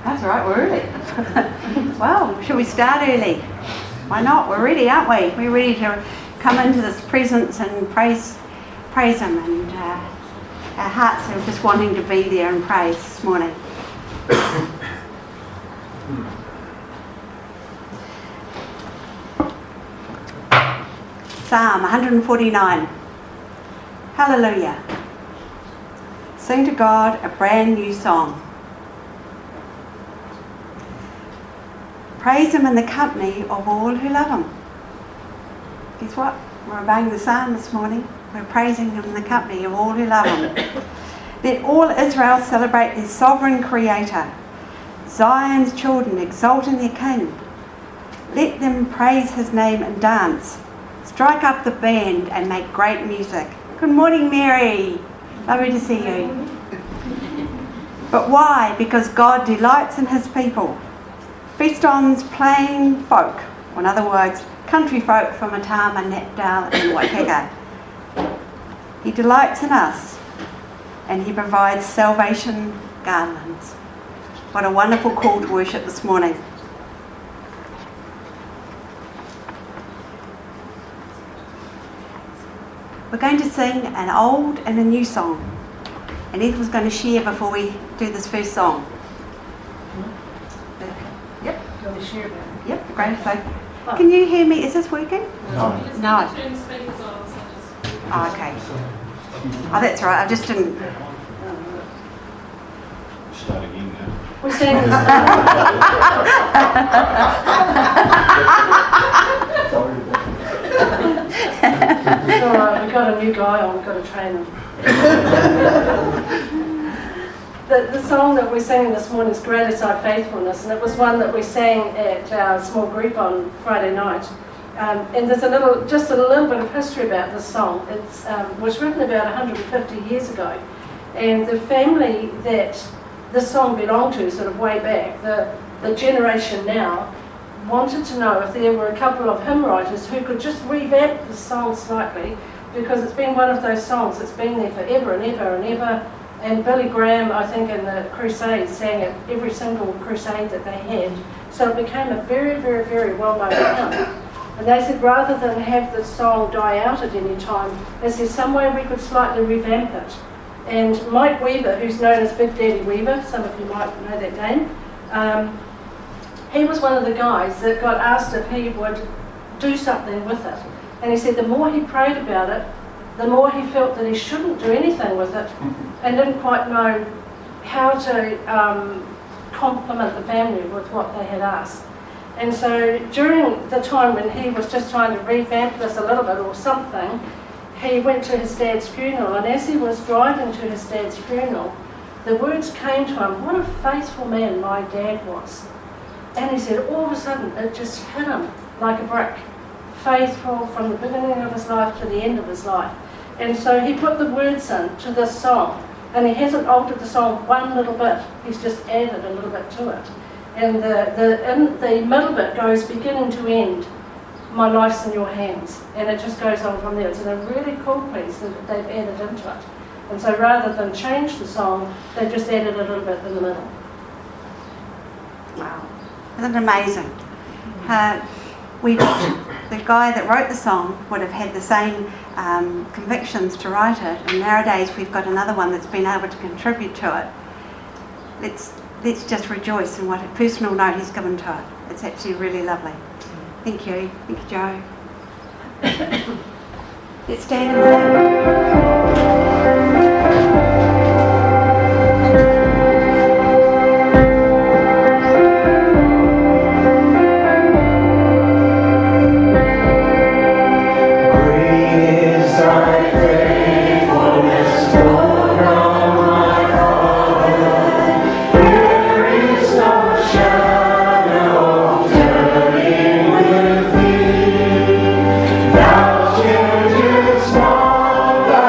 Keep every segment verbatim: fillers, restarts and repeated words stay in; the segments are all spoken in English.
That's all right, we're early. Well, should we start early? Why not? We're ready, aren't we? We're ready to come into this presence and praise praise Him. And uh, our hearts are just wanting to be there and praise this morning. Psalm one forty-nine. Hallelujah. Sing to God a brand new song. Praise Him in the company of all who love Him. Guess what? We're obeying the psalm this morning. We're praising Him in the company of all who love Him. Let all Israel celebrate their sovereign Creator. Zion's children exult in their King. Let them praise His name and dance. Strike up the band and make great music. Good morning, Mary. Lovely to see you. But why? Because God delights in His people. Feast on plain folk, or in other words, country folk from Atama, Natdal and Waikaga. He delights in us and He provides salvation garlands. What a wonderful call to worship this morning. We're going to sing an old and a new song. And Ethan's going to share before we do this first song. Yep. You want to share about it? Yep, great. So, can you hear me? Is this working? No. No. Oh, okay. Oh, that's right. I just didn't. Start again now. We're saying this. It's all right. We've got a new guy on. We've got to train him. The, the song that we're singing this morning is Great Is Thy Faithfulness, and it was one that we sang at our small group on Friday night. Um, and there's a little, just a little bit of history about this song. It um, was written about one hundred fifty years ago, and the family that this song belonged to, sort of way back, the, the generation now, wanted to know if there were a couple of hymn writers who could just revamp the song slightly, because it's been one of those songs that's been there forever and ever and ever. And Billy Graham, I think, in the Crusades, sang it every single crusade that they had. So it became a very, very, very well-known hymn. And they said, rather than have the song die out at any time, they said, some way we could slightly revamp it. And Mike Weaver, who's known as Big Daddy Weaver, some of you might know that name, um, he was one of the guys that got asked if he would do something with it. And he said the more he prayed about it, the more he felt that he shouldn't do anything with it, and didn't quite know how to um, compliment the family with what they had asked. And so during the time when he was just trying to revamp this a little bit or something, he went to his dad's funeral, and as he was driving to his dad's funeral, the words came to him, what a faithful man my dad was. And he said all of a sudden it just hit him like a brick. Faithful from the beginning of his life to the end of his life. And so he put the words in to this song, and he hasn't altered the song one little bit. He's just added a little bit to it. And the, the, in the middle bit goes beginning to end, my life's in your hands. And it just goes on from there. It's in a really cool piece that they've added into it. And so rather than change the song, they've just added a little bit in the middle. Wow. Isn't it amazing? Uh, we, the guy that wrote the song would have had the same um, convictions to write it, and nowadays we've got another one that's been able to contribute to it. Let's let's just rejoice in what a personal note he's given to it. It's actually really lovely. Thank you. Thank you, Joe. Let's stand and sing. Thou children small,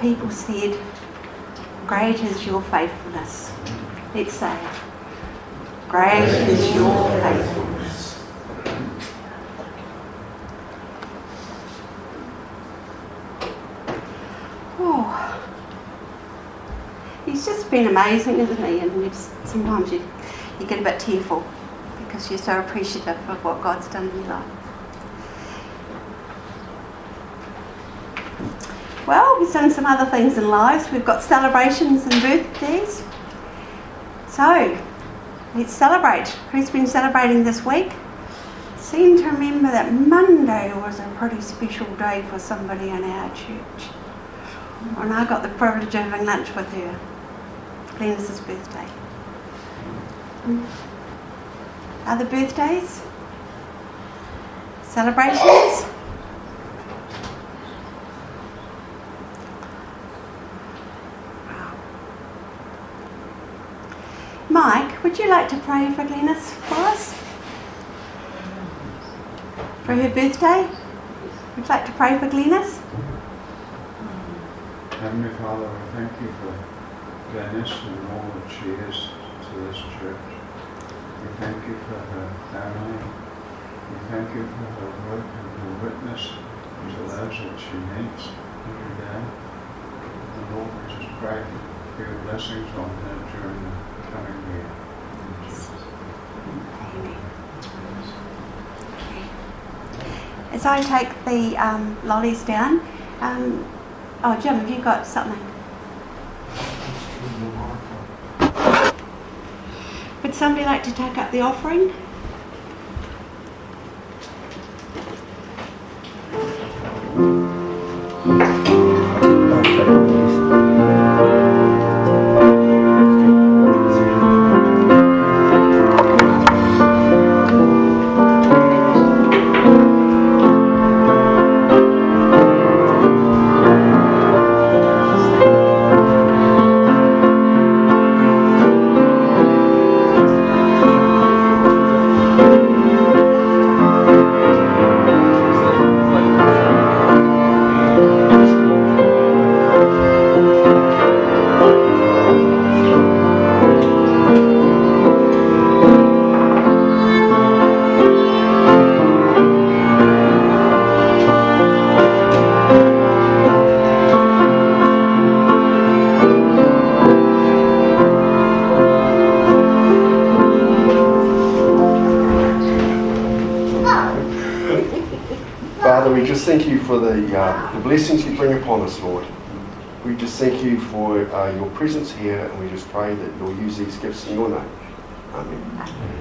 people said, "Great is your faithfulness." Let's say it. Great is your faithfulness. Oh, he's just been amazing, isn't he? And you just, sometimes you, you get a bit tearful because you're so appreciative of what God's done in your life. Well, we've done some other things in life. We've got celebrations and birthdays. So, let's celebrate. Who's been celebrating this week? Seem to remember that Monday was a pretty special day for somebody in our church. And I got the privilege of having lunch with her. Glennis's birthday. Other birthdays? Celebrations? Mike, would you like to pray for Glennis for us? For her birthday? Would you like to pray for Glennis? Heavenly Father, I thank you for Glennis and all that she is to this church. We thank you for her family. We thank you for her work and her witness to those that she meets every day. And Lord, we just pray for your blessings on her during the coming year. In Jesus' name. As I take the um, lollies down, um, oh Jim, have you got something? Would somebody like to take up the offering? Thank you for the, uh, the blessings you bring upon us, Lord. We just thank you for uh, your presence here, and we just pray that you'll use these gifts in your name. Amen.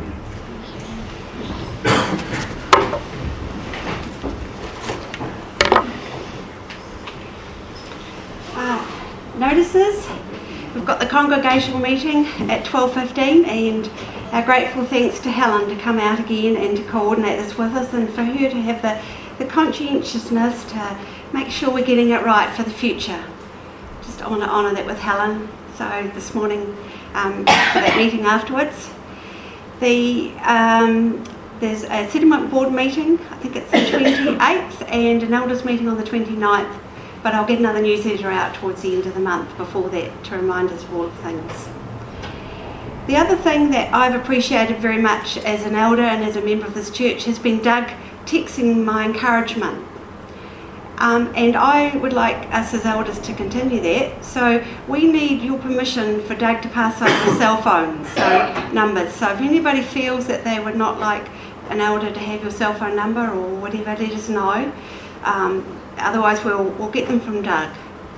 Uh, notices. We've got the congregational meeting at twelve fifteen, and our grateful thanks to Helen to come out again and to coordinate this with us, and for her to have the the conscientiousness to make sure we're getting it right for the future. Just I want to honour that with Helen. So this morning, um, for that meeting afterwards, the um, there's a settlement board meeting. I think it's the twenty-eighth, and an elders meeting on the twenty-ninth. But I'll get another newsletter out towards the end of the month before that to remind us of all of things. The other thing that I've appreciated very much as an elder and as a member of this church has been Doug texting my encouragement. Um, and I would like us as elders to continue that. So we need your permission for Doug to pass over cell phones, so numbers. So if anybody feels that they would not like an elder to have your cell phone number or whatever, let us know. Um, otherwise we'll, we'll get them from Doug.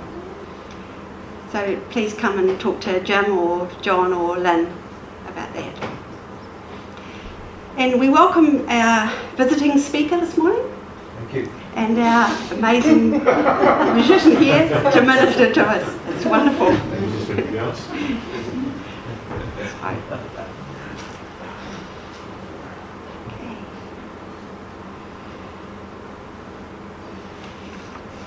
So please come and talk to Jim or John or Lynn about that. And we welcome our visiting speaker this morning. Thank you. And our amazing musician here to minister to us. It's wonderful. Anybody else? Sorry.